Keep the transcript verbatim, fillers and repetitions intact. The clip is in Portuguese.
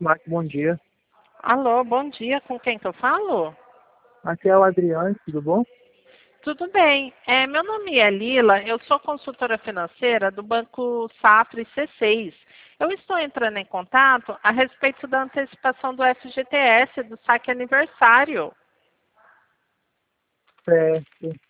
Marco, bom dia. Alô, bom dia. Com quem que eu falo? Aqui é o Adriano, tudo bom? Tudo bem. É, meu nome é Lila, eu sou consultora financeira do Banco Safra C seis. Eu estou entrando em contato a respeito da antecipação do F G T S, do saque aniversário. Certo.